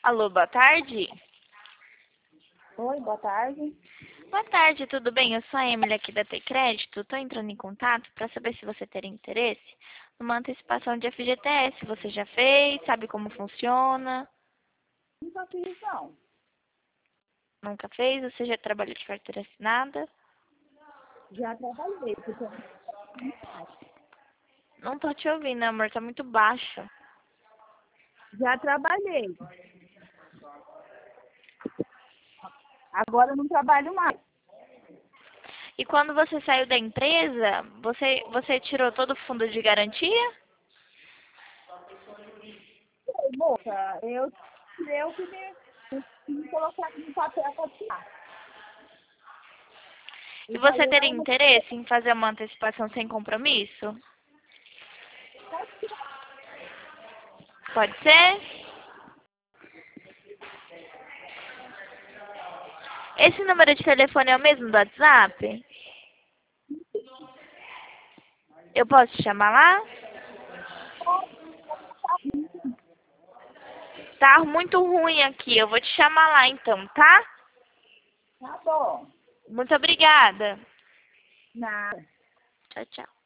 Alô, boa tarde. Oi, boa tarde. Boa tarde, tudo bem? Eu sou a Emily aqui da T Crédito. Estou entrando em contato para saber se você teria interesse numa antecipação de FGTS. Você já fez? Sabe como funciona? Nunca fiz, não. Nunca fez? Você já trabalhou de carteira assinada? Já trabalhei, porque Não tô te ouvindo, amor. Tá muito baixo. já trabalhei. Agora eu não trabalho mais. E quando você saiu da empresa, você tirou todo o fundo de garantia? Ei, moça, eu que me colocar no papel para tirar. E E daí você teria eu não interesse em fazer uma antecipação sem compromisso? posso tirar. Pode ser? Esse número de telefone é o mesmo do WhatsApp? Eu posso te chamar lá? Tá muito ruim aqui. Eu vou te chamar lá então, tá? Tá bom. Muito obrigada. Nada. Tchau, tchau.